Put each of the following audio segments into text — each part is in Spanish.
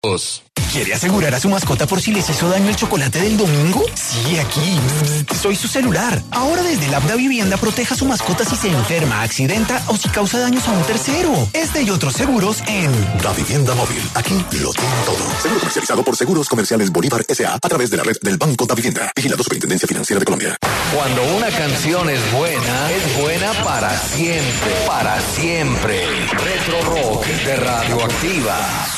¿Quiere asegurar a su mascota por si les hizo daño el chocolate del domingo? Sí, aquí. Soy su celular. Ahora desde el app Da Vivienda proteja a su mascota si se enferma, accidenta o si causa daños a un tercero. Este y otros seguros en Da Vivienda Móvil. Aquí lo tiene todo. Seguro comercializado por Seguros Comerciales Bolívar S.A. a través de la red del Banco Da Vivienda. Vigilado Superintendencia Financiera de Colombia. Cuando una canción es buena para siempre. Para siempre. Retro Rock de Radioactiva.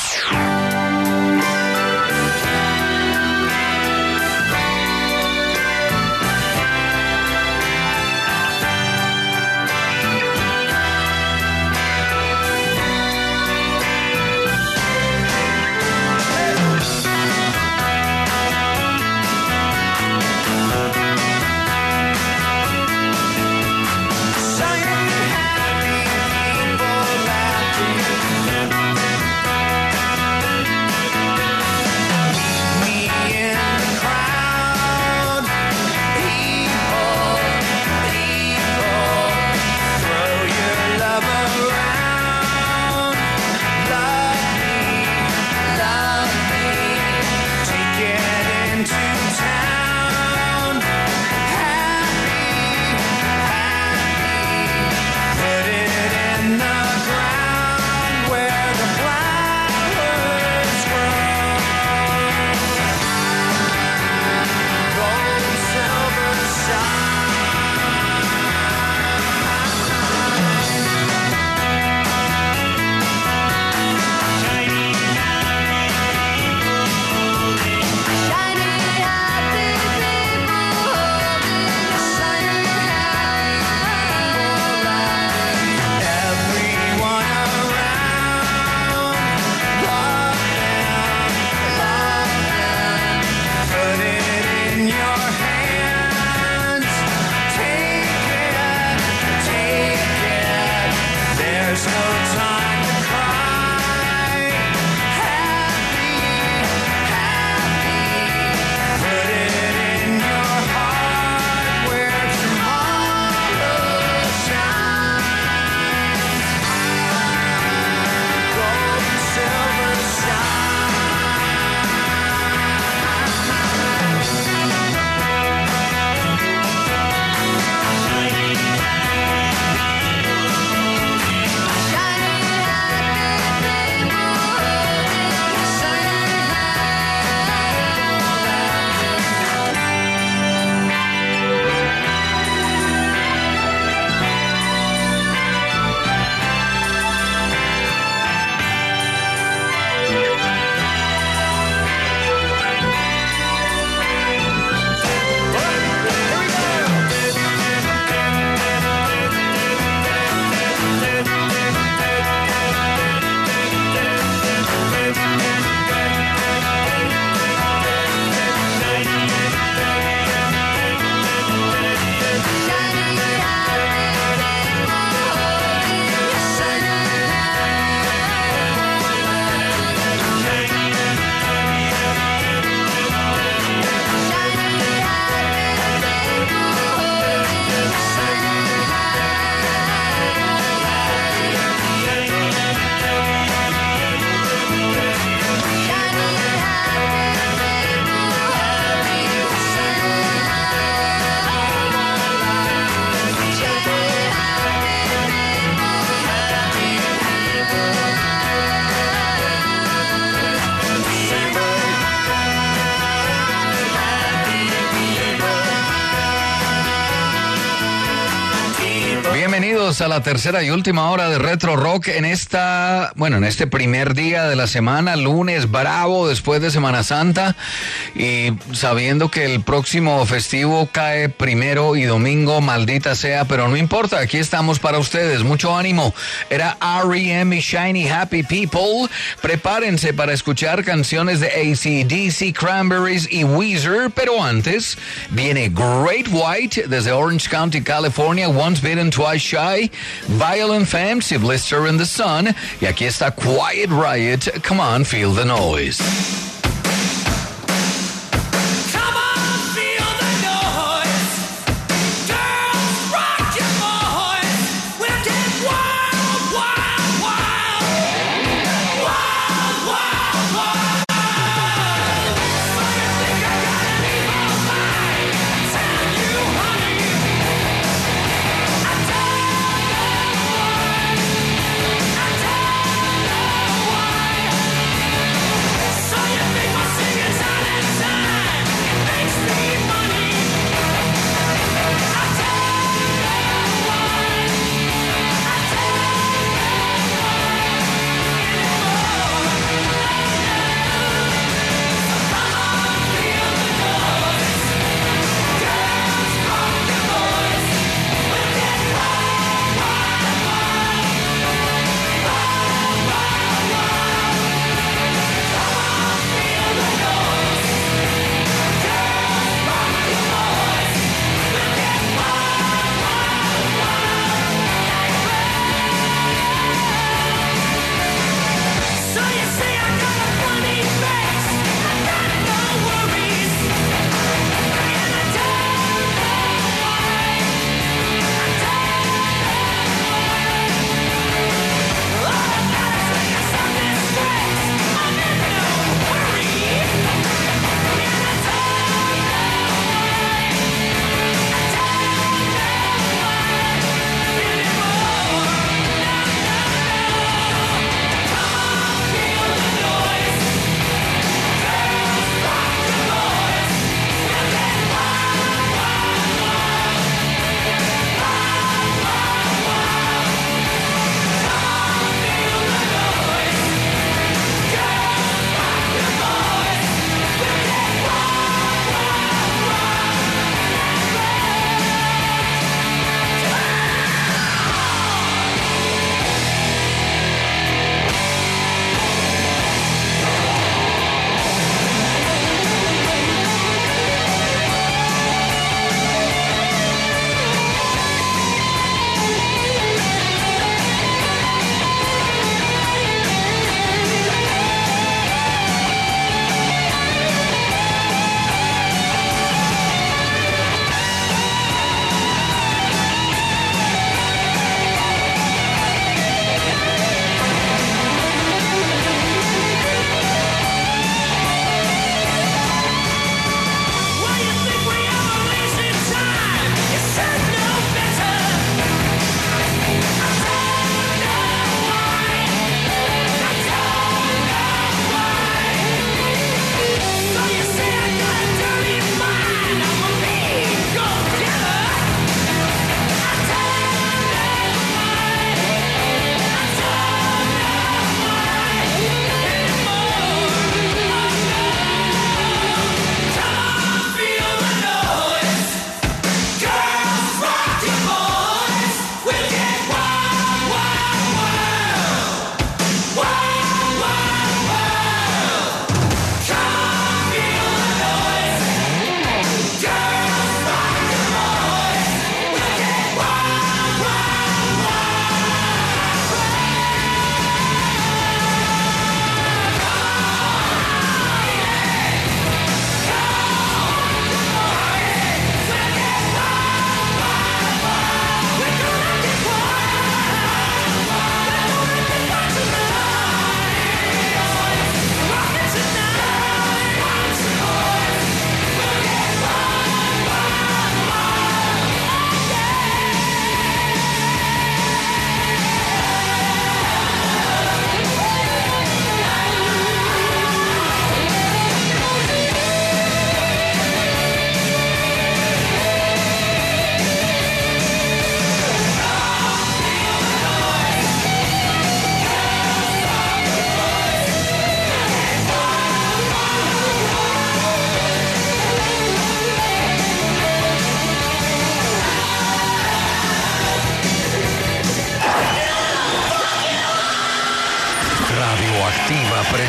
Bienvenidos a la tercera y última hora de Retro Rock en este primer día de la semana, lunes bravo después de Semana Santa y sabiendo que el próximo festivo cae primero y domingo, maldita sea, pero no importa, aquí estamos para ustedes, mucho ánimo. Era R.E.M. y Shiny Happy People. Prepárense para escuchar canciones de AC/DC, Cranberries y Weezer, pero antes viene Great White desde Orange County, California, Once Bitten, Twice Shy, Violent Femmes y Blister in the Sun, y aquí está Quiet Riot, Come On, Feel the Noise. Wild, wild, wild, wild, wild.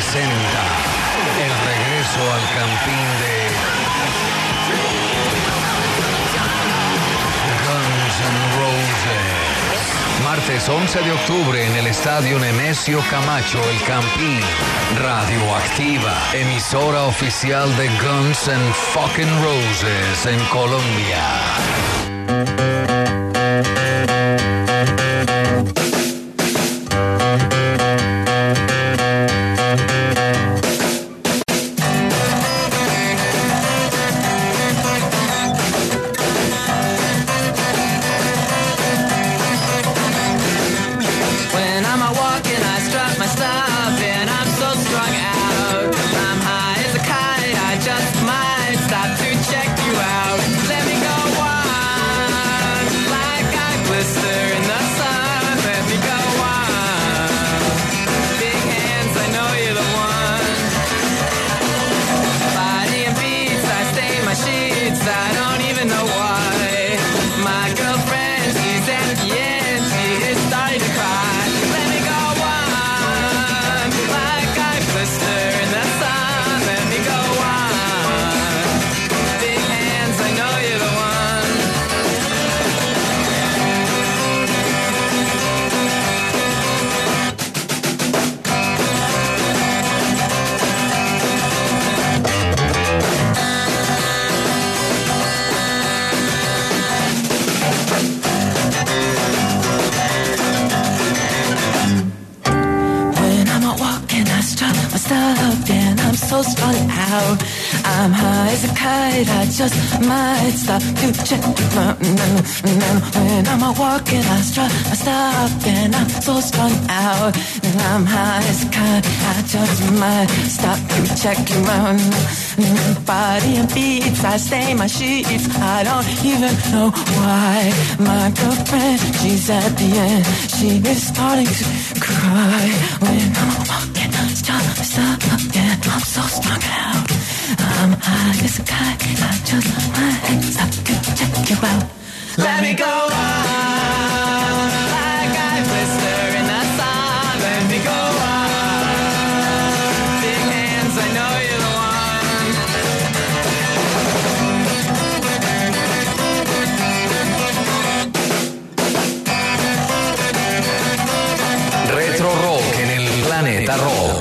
presenta el regreso al campín de Guns N' Roses. Martes 11 de octubre en el Estadio Nemesio Camacho, El Campín. Radioactiva, emisora oficial de Guns N' fucking Roses en Colombia. So strung out, I'm high as a kite. I just might stop to check the mountain. When I'm walking, I strut, I stop, and I'm so strung out. And I'm high as a kite. I just might stop to check the mountain. Body and beats, I stain my sheets. I don't even know why. My girlfriend, she's at the end. She is starting to cry when I'm walking. Stop again, I'm so strung out. I'm high as a kite. I just might stop to check you out. Let me go on, like I blister in the sun. Let me go on, big hands, I know you're the one. Retro Rock en el Planeta Rock.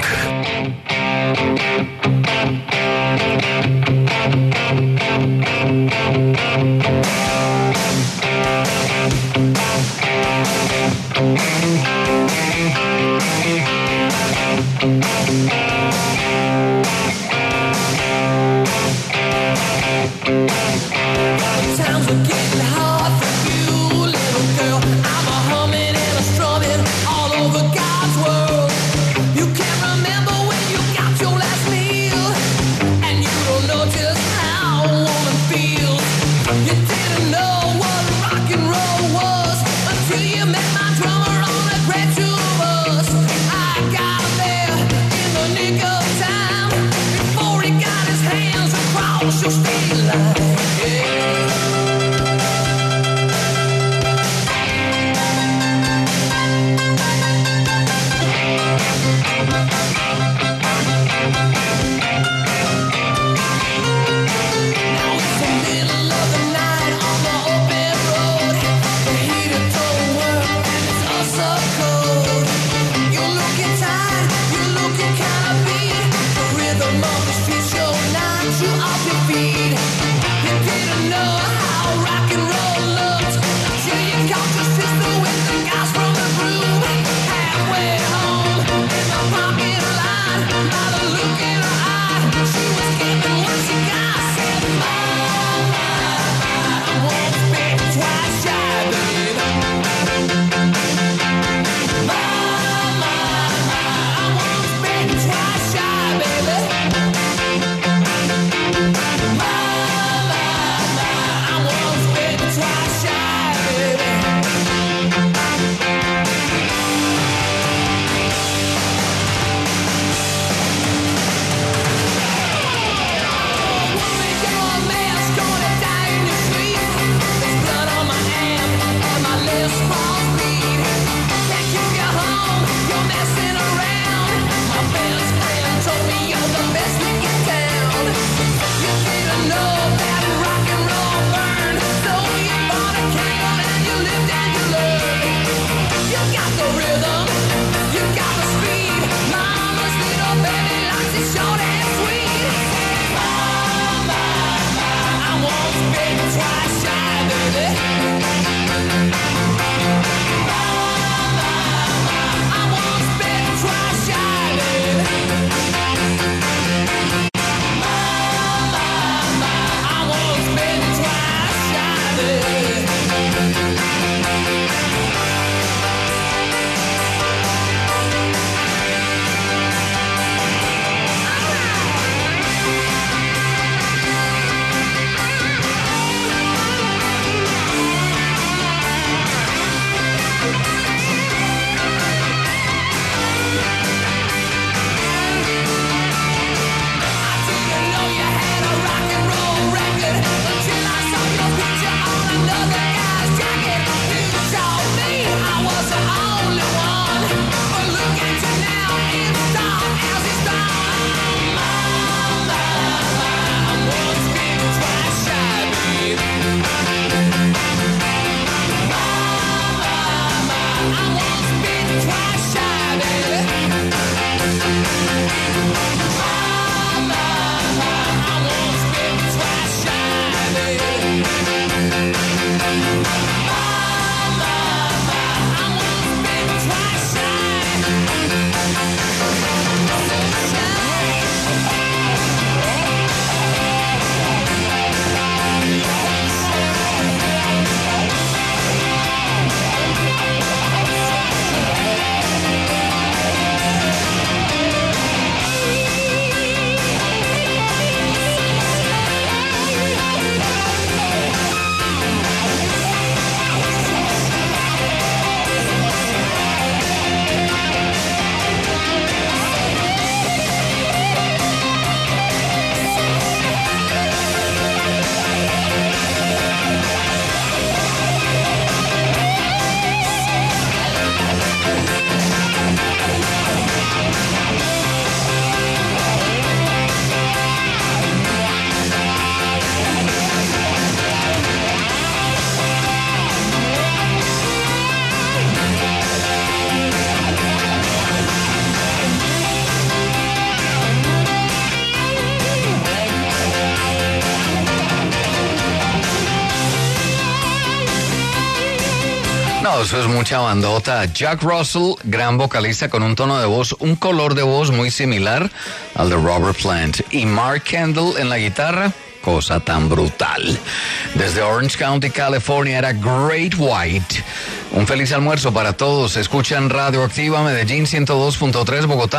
eso es mucha bandota. Jack Russell, gran vocalista con un tono de voz, un color de voz muy similar al de Robert Plant. Y Mark Kendall en la guitarra, cosa tan brutal. Desde Orange County, California, era Great White. Un feliz almuerzo para todos. Escuchan Radioactiva Medellín 102.3, Bogotá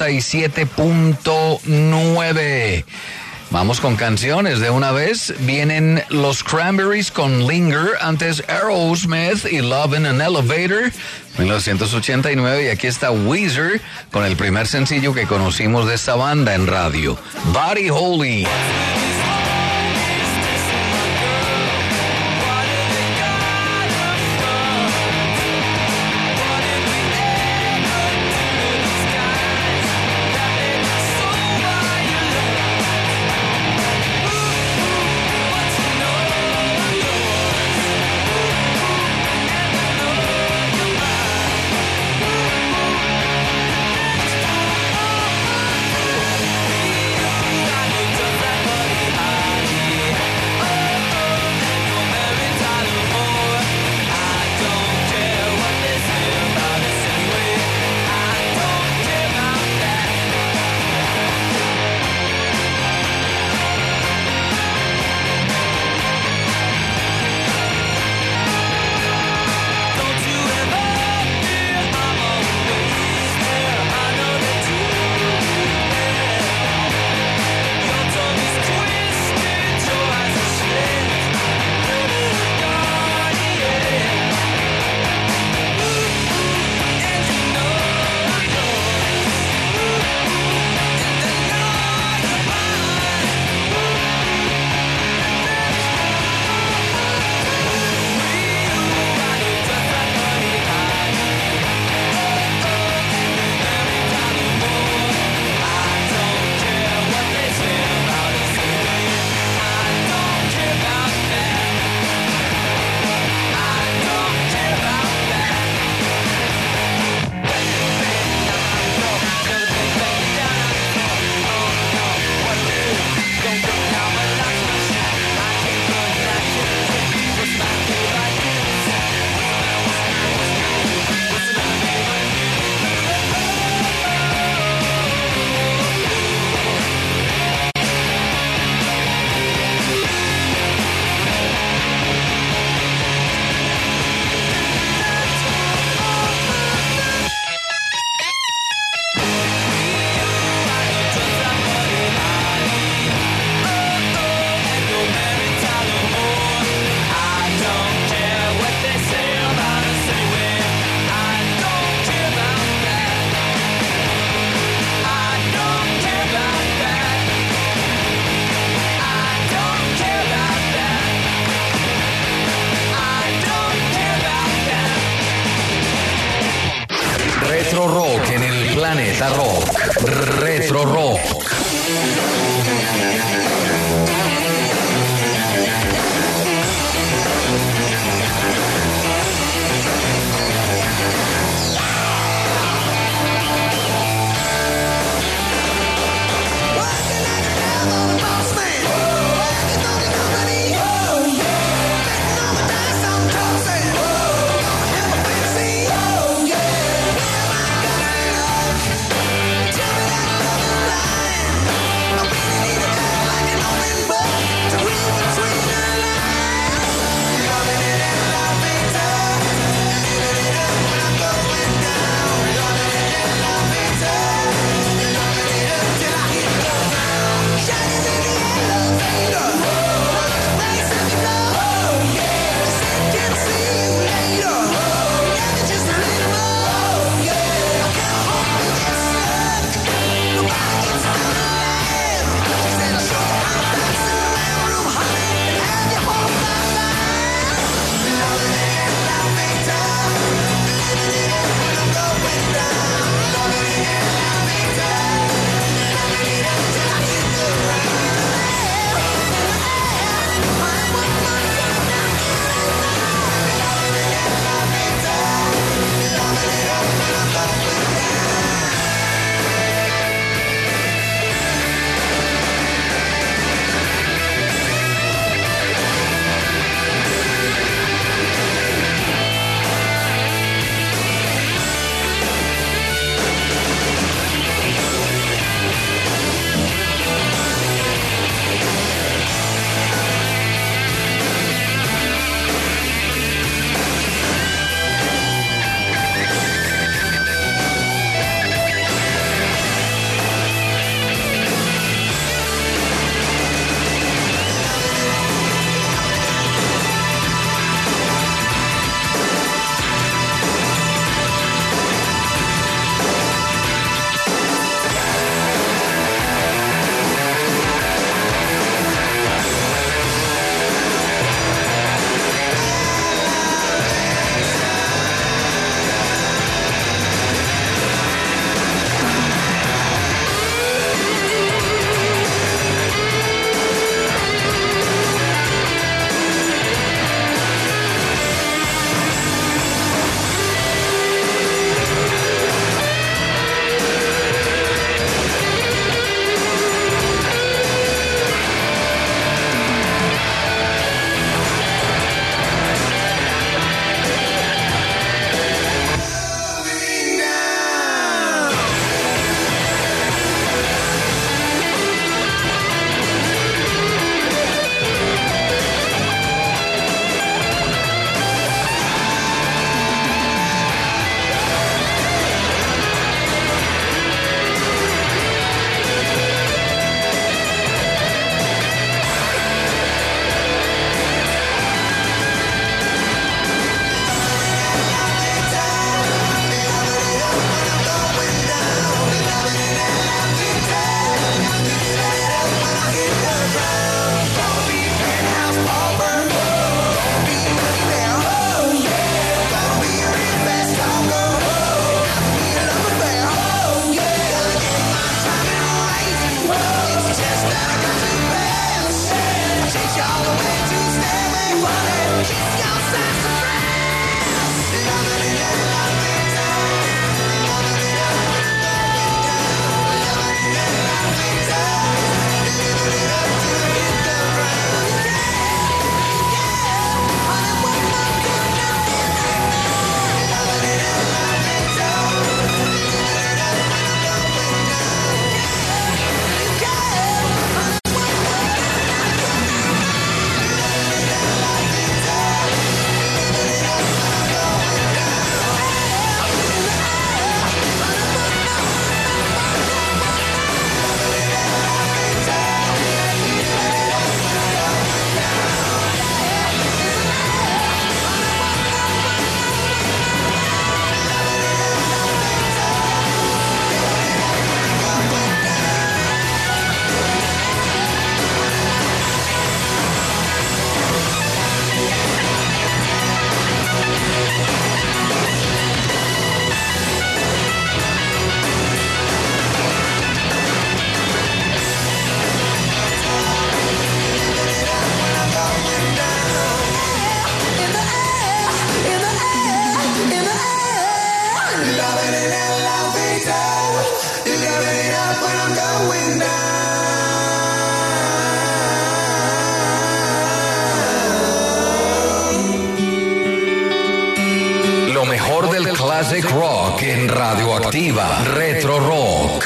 97.9. Vamos con canciones de una vez. Vienen los Cranberries con Linger, antes Aerosmith y Love in an Elevator, 1989. Y aquí está Weezer con el primer sencillo que conocimos de esta banda en radio, Body Holly. Retro Rock en el Planeta Rock. Retro Rock. Classic Rock en Radioactiva. Retro Rock.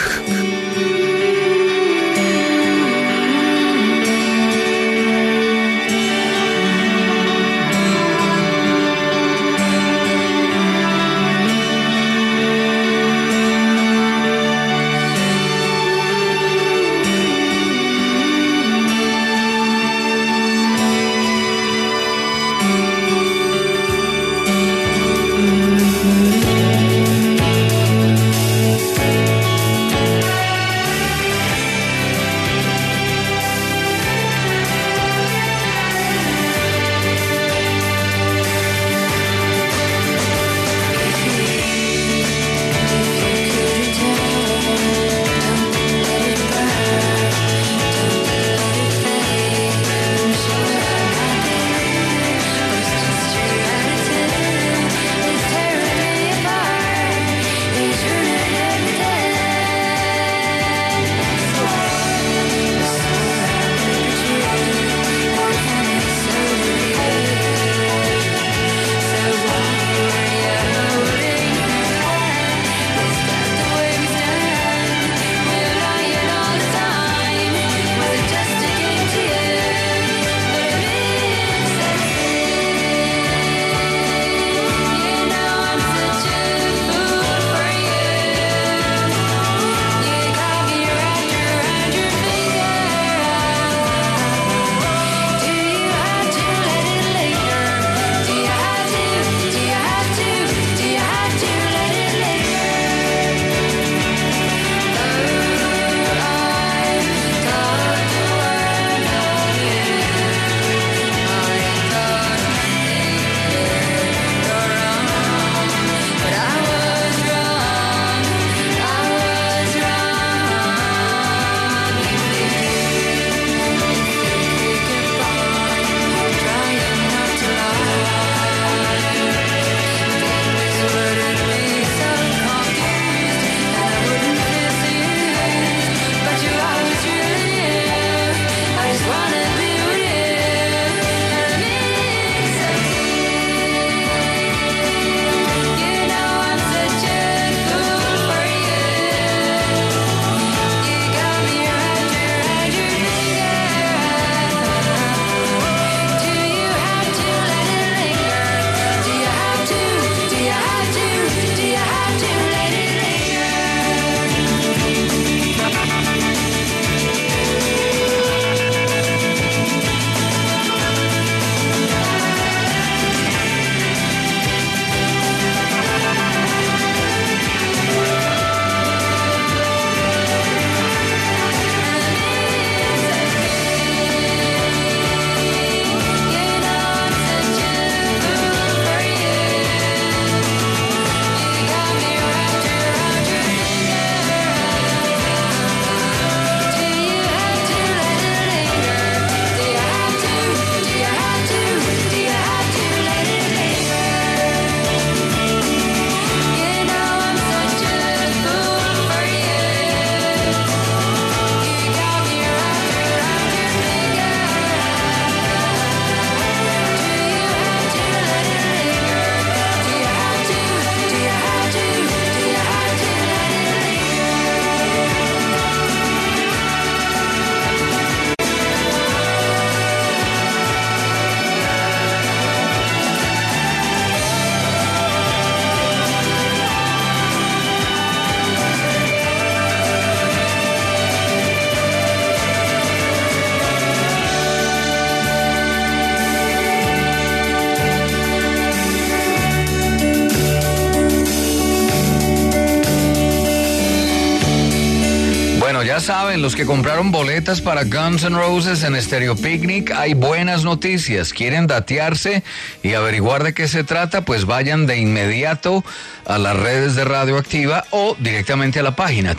Ya saben, los que compraron boletas para Guns N' Roses en Stereo Picnic, hay buenas noticias. ¿Quieren datearse y averiguar de qué se trata? Pues vayan de inmediato a las redes de Radioactiva o directamente a la página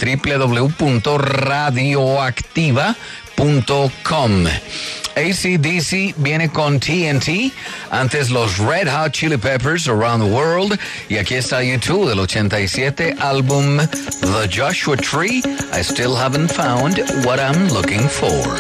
www.radioactiva.com. AC/DC viene con TNT, antes los Red Hot Chili Peppers, Around the World, y aquí está U2 del 87, álbum The Joshua Tree, I Still Haven't Found What I'm Looking For.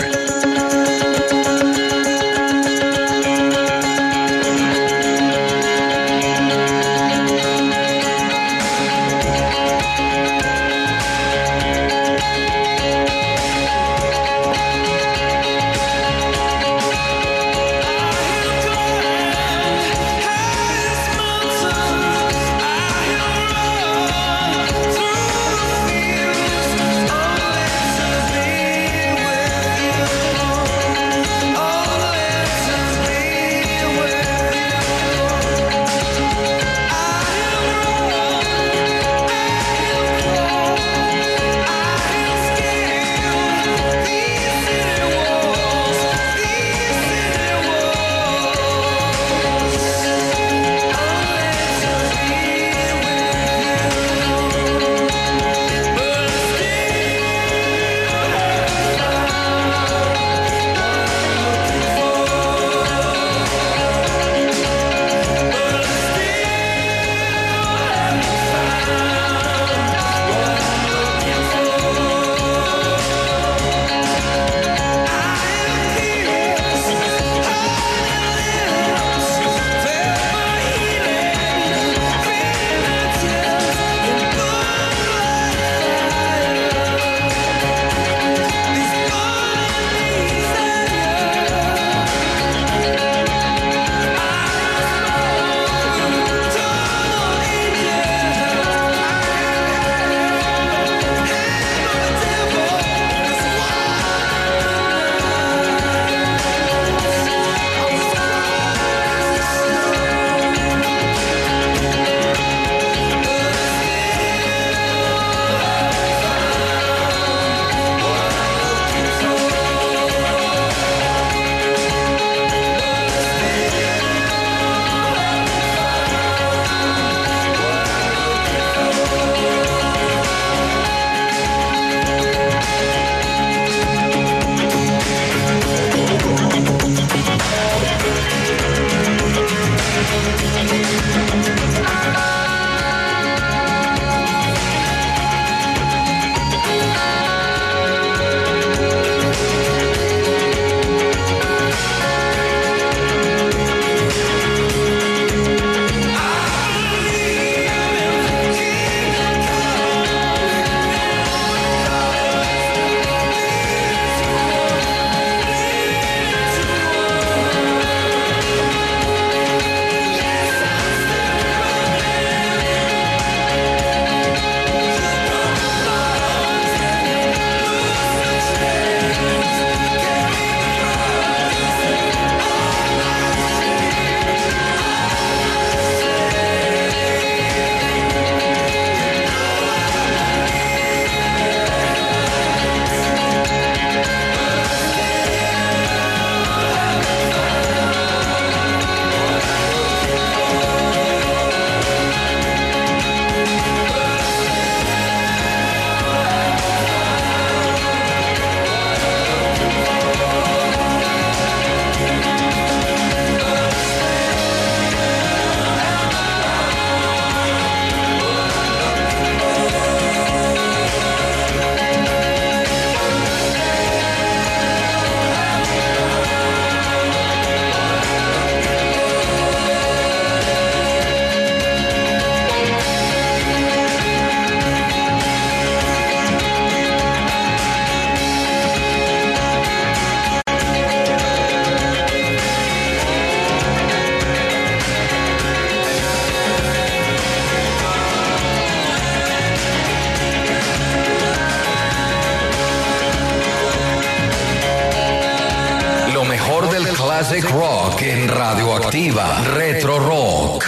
mejor del classic rock en Radioactiva. Retro Rock.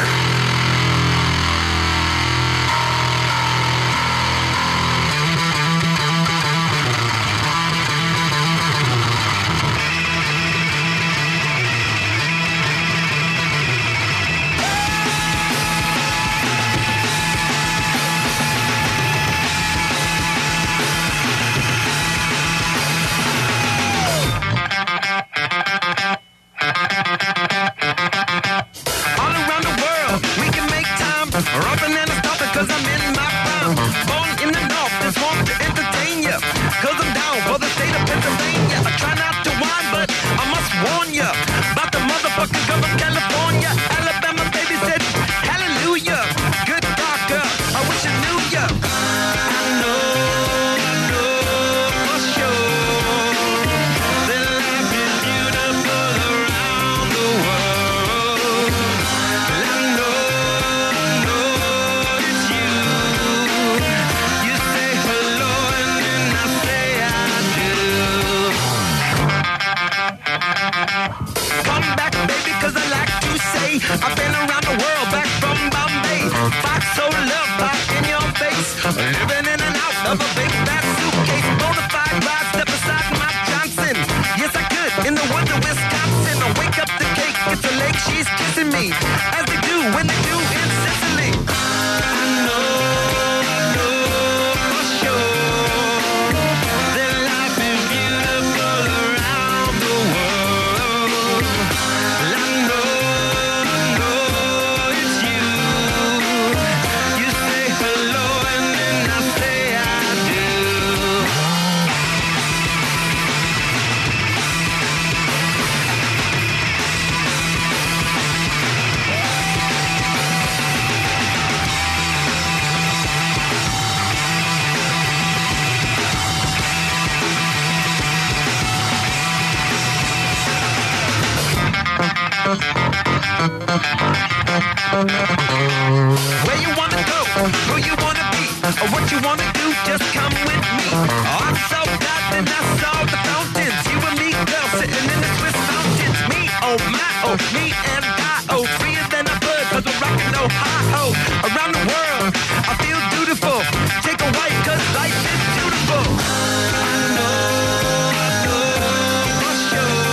I've been around the world, back from Bombay. Fox so love pop in your face. Living in and out of a big fat suitcase. Bonafide ride, step aside Mike Johnson. Yes, I could, in the woods of Wisconsin. I wake up the cake, it's a lake, she's kissing me. As they do when they do in Sicily. I know for sure that life is beautiful around the world. I know it's you. You say hello and then I say I do. Where you wanna go, who you wanna be, or what you wanna do, just come with me. Oh, I saw God and I saw the fountains. You and me, girl, sitting in the Swiss mountains. Me, oh my, oh me and I, oh freer than a bird, cause we're rockin' no hi-ho. Around the world, I feel dutiful. Take a wife, cause life is beautiful. I know for sure.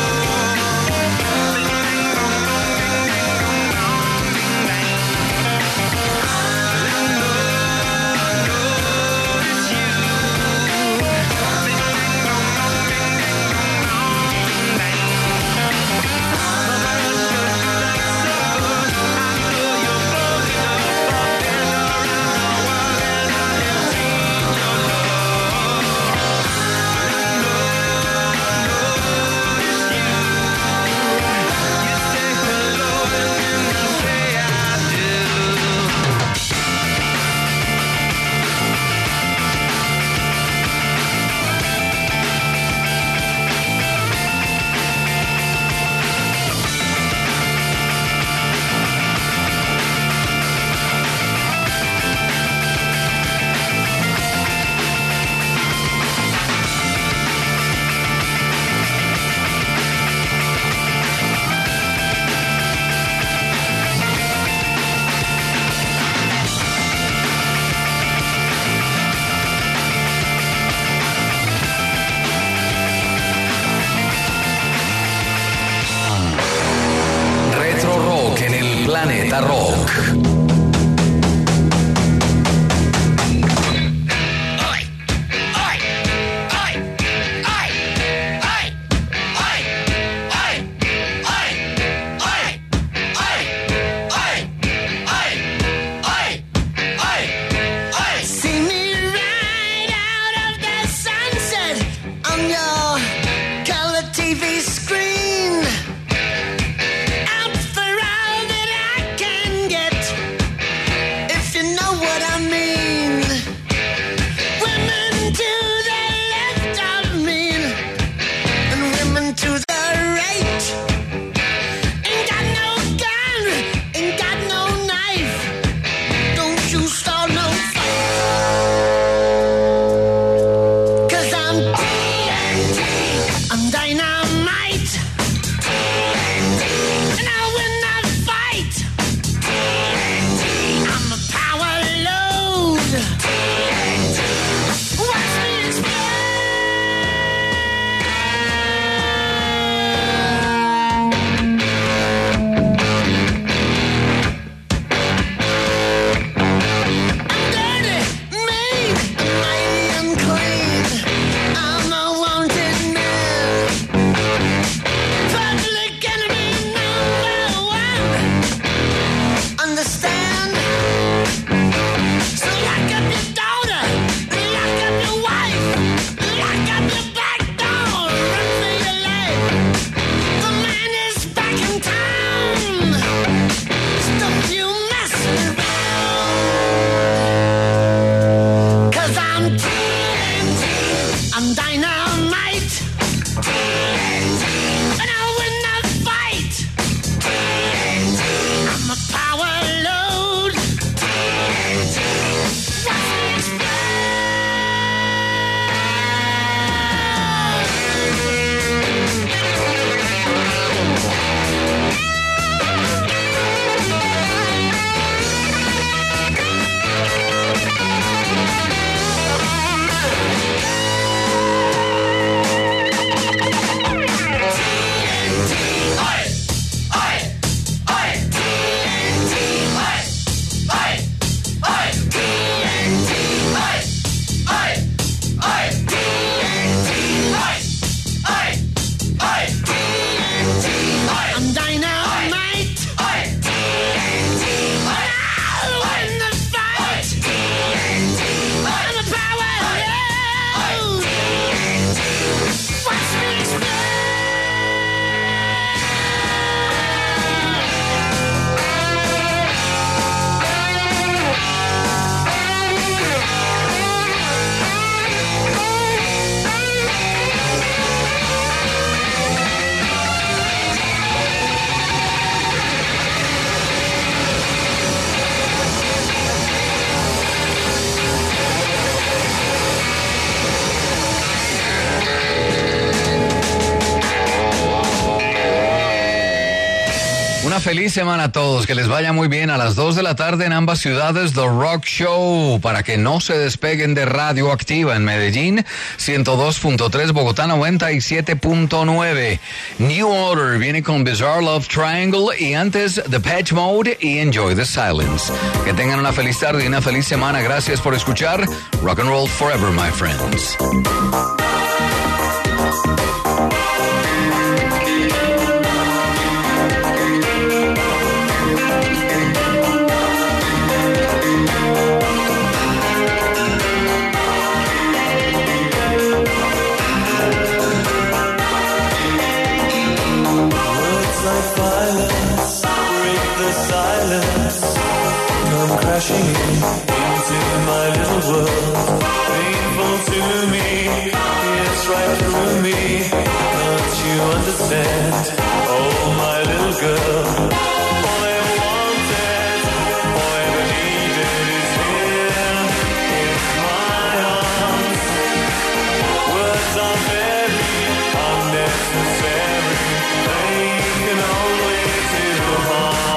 Retro Rock en el Planeta Rock. See me right out of the sunset on your color TV screen. Out for all that I can get, if you know what I mean. Women to the left of me, and women to the right. Ain't got no gun, ain't got no knife. Don't you start no fight. 'Cause I'm TNT, I'm dynamite. una feliz semana a todos, que les vaya muy bien. A las 2 de la tarde en ambas ciudades, The Rock Show, para que no se despeguen de Radioactiva en Medellín, 102.3, Bogotá 97.9. New Order viene con Bizarre Love Triangle y antes Depeche Mode y Enjoy the Silence. Que tengan una feliz tarde y una feliz semana. Gracias por escuchar Rock and Roll Forever, my friends. Crashing into my little world, painful to me, it's right through me, can't you understand, oh my little girl, all I ever wanted, all I ever needed is here, in my arms, words are very unnecessary, they can only do harm.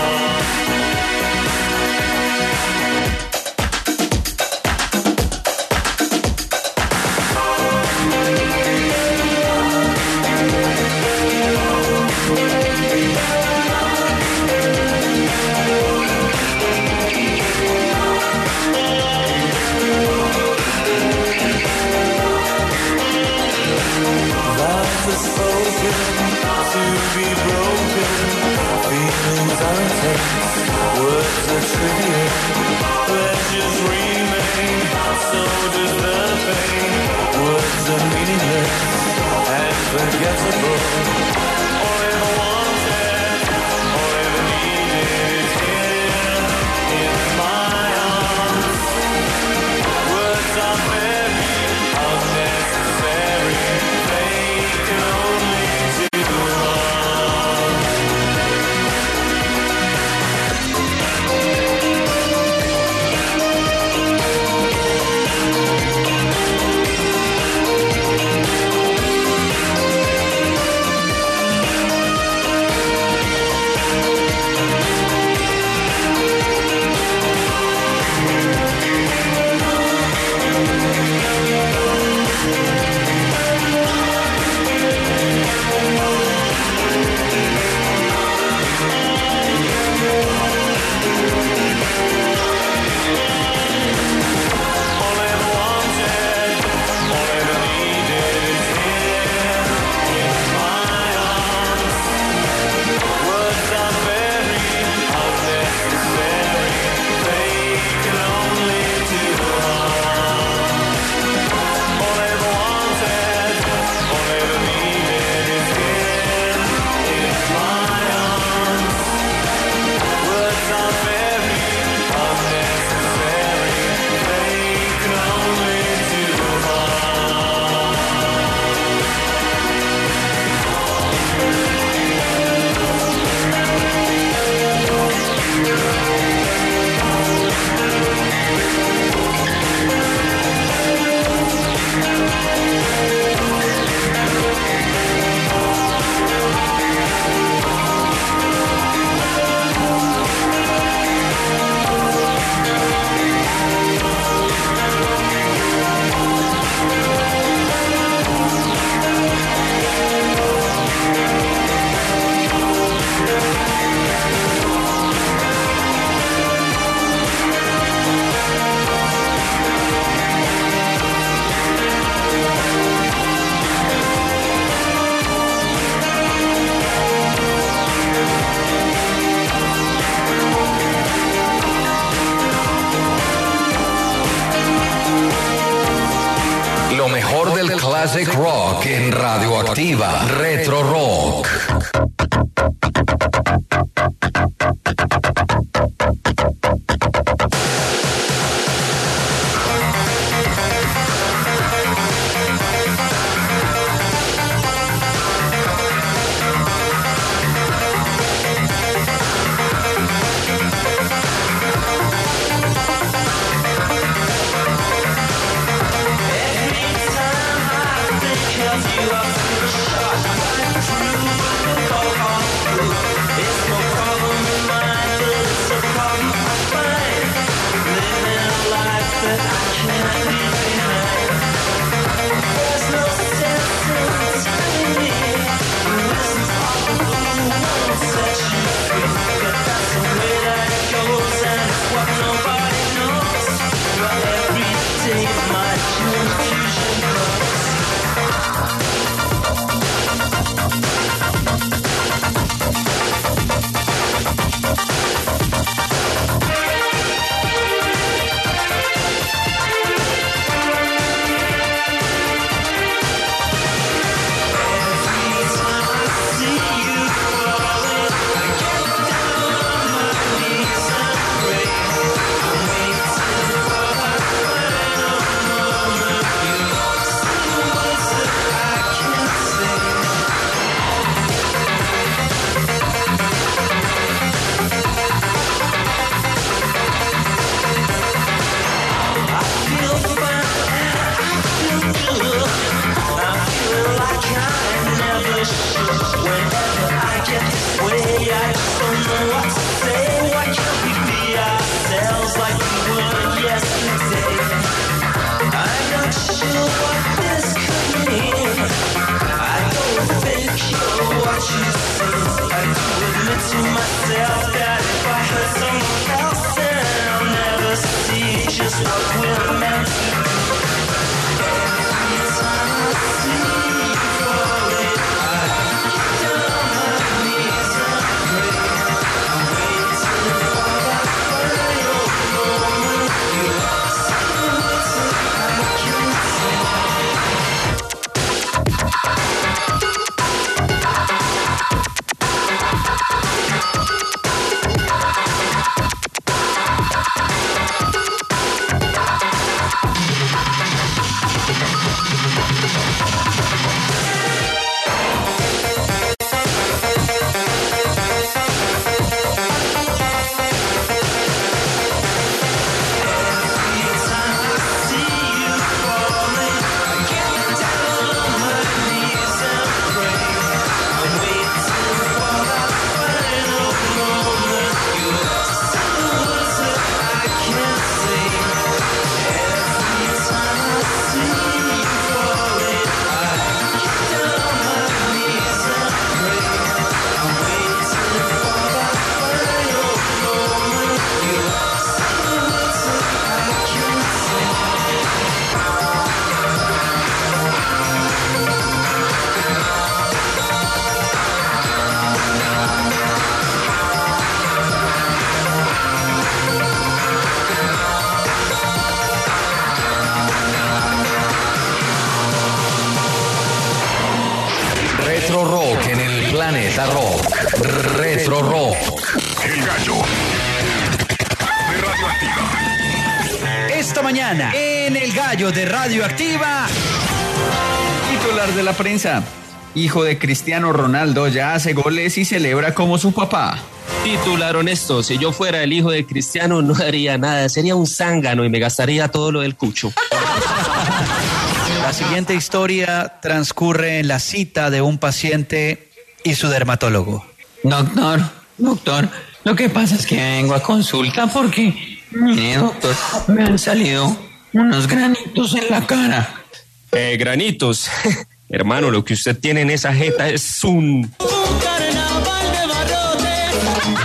Classic Rock en Radioactiva, Retro Rock. You are shot right through the Rock en el Planeta Rock. Retro Rock. El gallo de Radioactiva. Esta mañana, en El Gallo de Radioactiva. Titular de la prensa. Hijo de Cristiano Ronaldo ya hace goles y celebra como su papá. Titular honesto, si yo fuera el hijo de Cristiano no haría nada, sería un zángano y me gastaría todo lo del cucho. La siguiente historia transcurre en la cita de un paciente y su dermatólogo. Doctor, lo que pasa es que vengo a consulta porque, mire, doctor, me han salido unos granitos en la cara. Granitos. Hermano, lo que usted tiene en esa jeta es un carnaval de barrotes.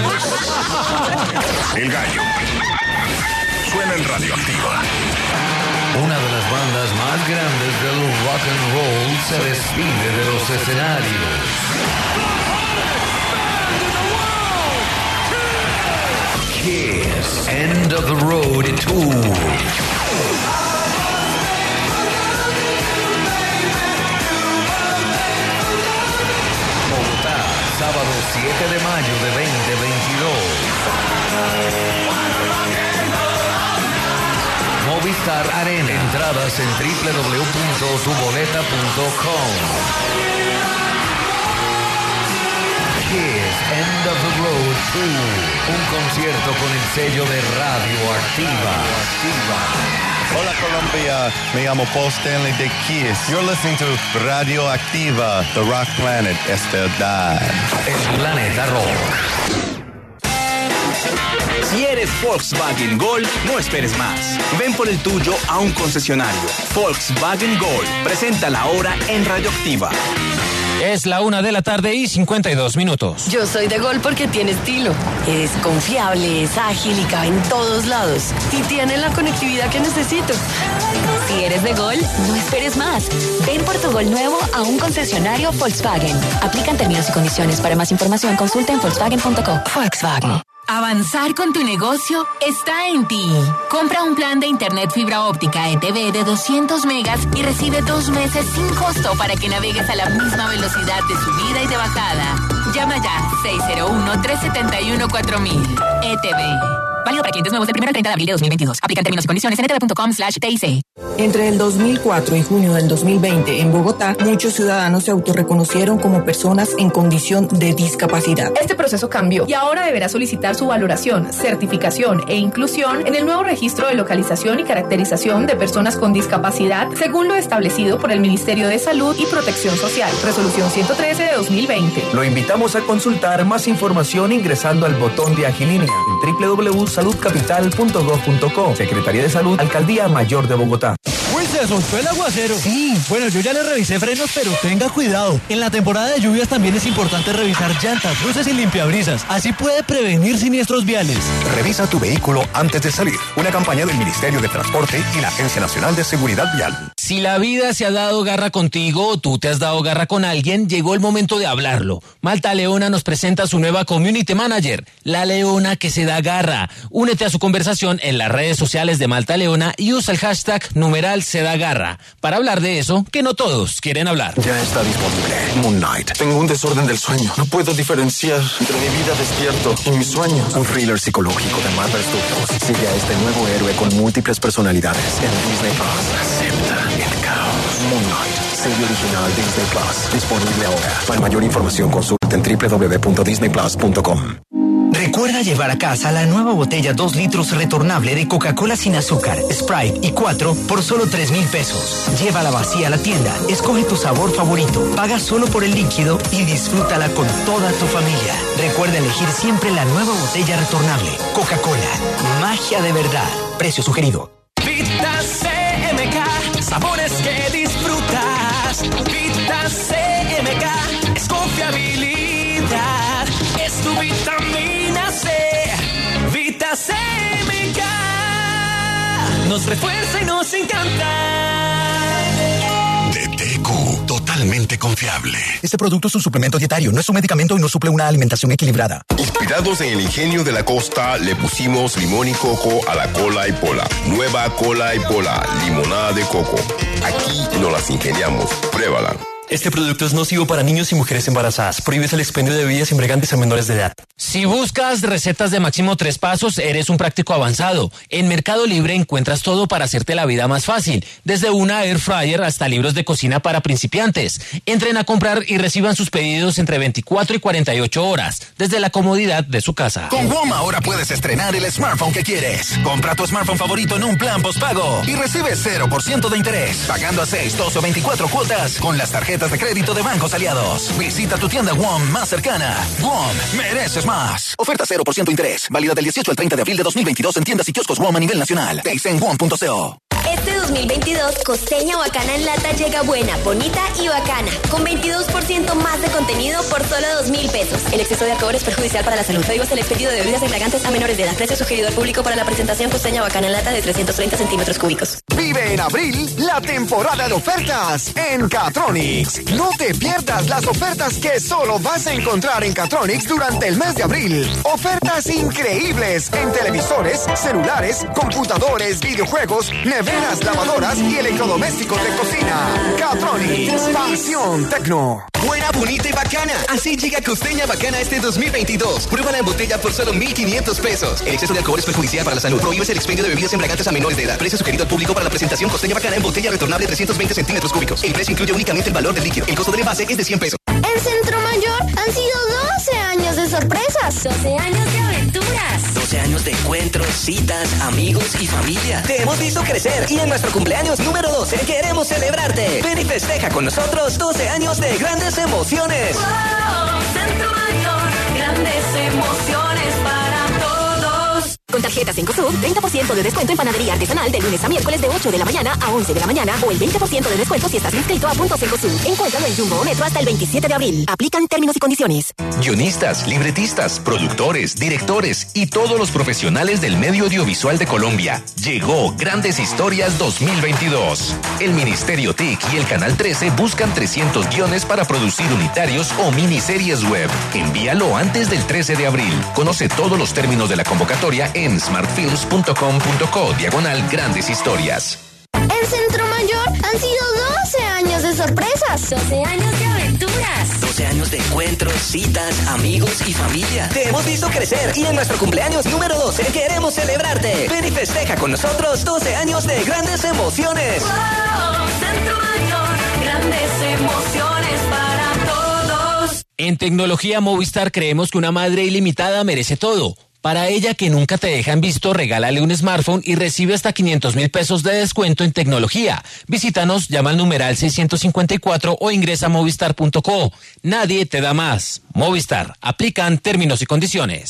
El gallo suena en Radioactiva. Una de las bandas más grandes del rock and roll se despide de los escenarios. Kiss, End of the Road Tour. Bogotá, sábado 7 de mayo de 2022. Movistar Arena. Entradas en www.tuboleta.com. Kiss, End of the Road Tour. Un concierto con el sello de Radioactiva. Hola Colombia, me llamo Paul Stanley de Kiss. You're listening to Radioactiva, The Rock Planet es verdad. El Planeta Rock. Si eres Volkswagen Gol, no esperes más. Ven por el tuyo a un concesionario. Volkswagen Gol. Presenta ahora en Radioactiva. Es la 1:52 p.m. Yo soy de Gol porque tiene estilo. Es confiable, es ágil y cabe en todos lados. Y tiene la conectividad que necesito. Si eres de Gol, no esperes más. Ven por tu Gol nuevo a un concesionario Volkswagen. Aplican términos y condiciones. Para más información, consulta en Volkswagen.co. Volkswagen. Avanzar con tu negocio está en ti. Compra un plan de internet fibra óptica ETV de 200 megas y recibe 2 meses sin costo para que navegues a la misma velocidad de subida y de bajada. Llama ya 601-371-4000. ETV. Válido para clientes nuevos del 1 al 30 de abril de 2022. Aplican términos y condiciones en etv.com/TIC. Entre el 2004 y junio del 2020 en Bogotá, muchos ciudadanos se autorreconocieron como personas en condición de discapacidad. Este proceso cambió y ahora deberá solicitar su valoración, certificación e inclusión en el nuevo registro de localización y caracterización de personas con discapacidad, según lo establecido por el Ministerio de Salud y Protección Social. Resolución 113 de 2020. Lo invitamos a consultar más información ingresando al botón de Agilínea en www.saludcapital.gov.co. Secretaría de Salud, Alcaldía Mayor de Bogotá. ¡Uy, se soltó el aguacero! Sí, bueno, yo ya le revisé frenos, pero tenga cuidado. En la temporada de lluvias también es importante revisar llantas, luces y limpiabrisas. Así puede prevenir siniestros viales. Revisa tu vehículo antes de salir. Una campaña del Ministerio de Transporte y la Agencia Nacional de Seguridad Vial. Si la vida se ha dado garra contigo o tú te has dado garra con alguien, llegó el momento de hablarlo. Malta Leona nos presenta su nueva Community Manager, la Leona que se da garra. Únete a su conversación en las redes sociales de Malta Leona y usa el hashtag #SeDaGarra para hablar de eso que no todos quieren hablar. Ya está disponible Moon Knight. Tengo un desorden del sueño. No puedo diferenciar entre mi vida despierto y mis sueños. Un thriller psicológico de Marvel Studios. Sigue a este nuevo héroe con múltiples personalidades en Disney Plus. Acepta el caos. Moon Knight. Serie original Disney Plus. Disponible ahora. Para mayor información consulta en www.disneyplus.com. Recuerda llevar a casa la nueva botella 2 litros retornable de Coca-Cola sin azúcar, Sprite y 4 por solo 3,000 pesos. Llévala vacía a la tienda, escoge tu sabor favorito, paga solo por el líquido y disfrútala con toda tu familia. Recuerda elegir siempre la nueva botella retornable. Coca-Cola, magia de verdad. Precio sugerido. Vita CMK, sabores que disfrutas. Vita CMK, es confiabilidad, es tu vitamina C. Vita CMK, nos refuerza y nos encanta. De TQ, totalmente confiable. Este producto es un suplemento dietario, no es un medicamento y no suple una alimentación equilibrada. Inspirados en el ingenio de la costa, le pusimos limón y coco a la cola y pola. Nueva cola y pola, limonada de coco. Aquí nos las ingeniamos. Pruébala. Este producto es nocivo para niños y mujeres embarazadas. Prohíbes el expendio de bebidas embriagantes a menores de edad. Si buscas recetas de máximo 3 pasos, eres un práctico avanzado. En Mercado Libre encuentras todo para hacerte la vida más fácil, desde una air fryer hasta libros de cocina para principiantes. Entren a comprar y reciban sus pedidos entre 24 y 48 horas, desde la comodidad de su casa. Con WOM ahora puedes estrenar el smartphone que quieres. Compra tu smartphone favorito en un plan postpago y recibe 0% de interés, pagando a 6, 12 o 24 cuotas con las tarjetas de crédito de Bancos Aliados. Visita tu tienda WOM más cercana. WOM, mereces más. Oferta 0% interés, válida del 18 al 30 de abril de 2022 en tiendas y kioscos WOM a nivel nacional. Veis en WOM.co. Este 2022, Costeña Bacana en lata llega buena, bonita y bacana, con 22% más de contenido por solo 2.000 pesos. El exceso de alcohol es perjudicial para la salud. Prohíbas el expendio de bebidas embriagantes a menores de edad. Precio sugerido al público para la presentación Costeña Bacana en lata de 330 centímetros cúbicos. Vive en abril la temporada de ofertas en Catronics. No te pierdas las ofertas que solo vas a encontrar en Catronics durante el mes de abril. Ofertas increíbles en televisores, celulares, computadores, videojuegos, neveras, lavadoras y electrodomésticos de cocina. Catronics, pasión tecno. Buena, bonita y bacana. Así llega Costeña Bacana este 2022. Pruébala en botella por solo 1.500 pesos. El exceso de alcohol es perjudicial para la salud. Prohíbes el expendio de bebidas embriagantes a menores de edad. Precio sugerido al público para la presentación Costeña Bacana en botella retornable 320 centímetros cúbicos. El precio incluye únicamente el valor del líquido. El costo del envase es de 100 pesos. En Centro Mayor han sido 12 años de sorpresas. 12 años de aventuras. 12 años de encuentros, citas, amigos y familia. Te hemos visto crecer y en nuestro cumpleaños número 12 queremos celebrarte. Ven y festeja con nosotros 12 años de grandes emociones. ¡Wow! Centro Mayor, grandes emociones para todos. Con tarjetas Encosud, 30% de descuento en panadería artesanal de lunes a miércoles de 8 de la mañana a 11 de la mañana o el 20% de descuento si estás inscrito a Puntos Encosud. Encuéntralo en Jumbo o Metro hasta el 27 de abril. Aplican términos y condiciones. Guionistas, libretistas, productores, directores y todos los profesionales del medio audiovisual de Colombia. Llegó Grandes Historias 2022. El Ministerio TIC y el Canal 13 buscan 300 guiones para producir unitarios o miniseries web. Envíalo antes del 13 de abril. Conoce todos los términos de la convocatoria en smartfilms.com.co/Grandes Historias. En Centro Mayor han sido 12 años de sorpresas. 12 años de aventuras. 12 años de encuentros, citas, amigos y familia. Te hemos visto crecer y en nuestro cumpleaños número 12 queremos celebrarte. Ven y festeja con nosotros 12 años de grandes emociones. ¡Wow! Centro Mayor, grandes emociones para todos. En Tecnología Movistar creemos que una madre ilimitada merece todo. Para ella, que nunca te deja en visto, regálale un smartphone y recibe hasta 500.000 pesos de descuento en tecnología. Visítanos, llama al numeral 654 o ingresa a movistar.co. Nadie te da más. Movistar. Aplican términos y condiciones.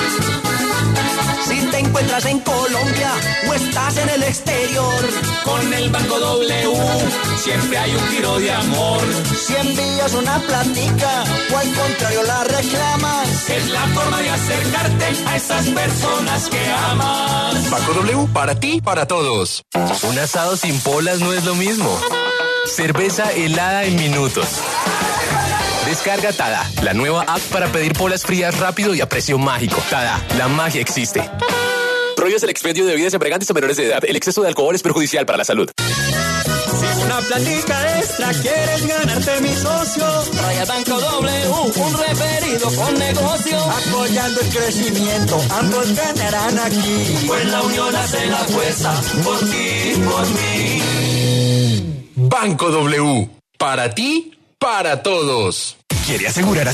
Si te encuentras en Colombia o estás en el exterior, con el Banco W siempre hay un giro de amor. Si envías una plática o al contrario la reclamas, es la forma de acercarte a esas personas que amas. Banco W, para ti, para todos. Un asado sin polas no es lo mismo. Cerveza helada en minutos. Descarga Tada, la nueva app para pedir polas frías rápido y a precio mágico. Tada, la magia existe. Prohíbes el expendio de bebidas embriagantes a menores de edad. El exceso de alcohol es perjudicial para la salud. si una platica extra quieres ganarte mi socio, trae al Banco W un referido con negocio, apoyando el crecimiento, ambos ganarán aquí, pues la unión hace la fuerza, por ti, por mí. Banco W, para ti, para todos. ¿Quiere asegurar a